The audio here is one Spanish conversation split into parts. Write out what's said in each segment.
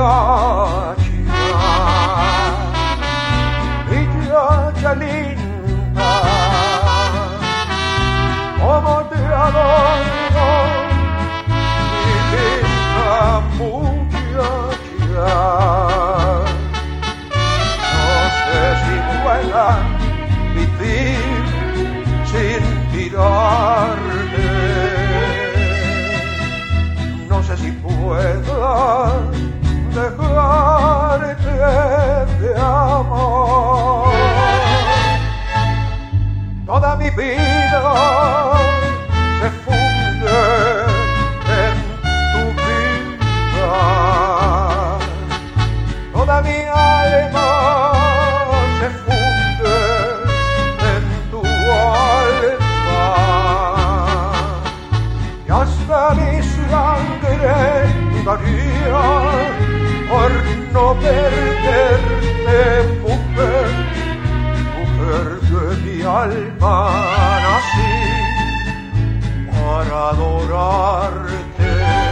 muchacha linda, como te adoro, mi linda muchacha. No sé si pueda vivir sin mirarte, no sé si pueda dejarte de amor. Toda mi vida se funde en tu vida, toda mi alma se funde en tu alma, y hasta mi sangre daría por no perderte, mujer, mujer de mi alma, nací para adorarte.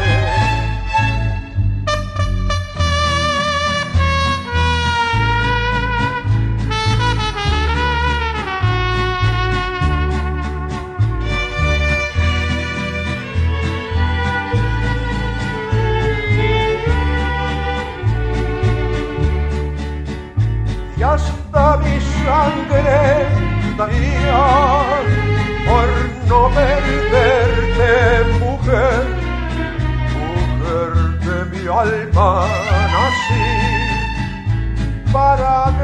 Y hasta mi sangre daría por no perderte, mujer, mujer de mi alma, nací para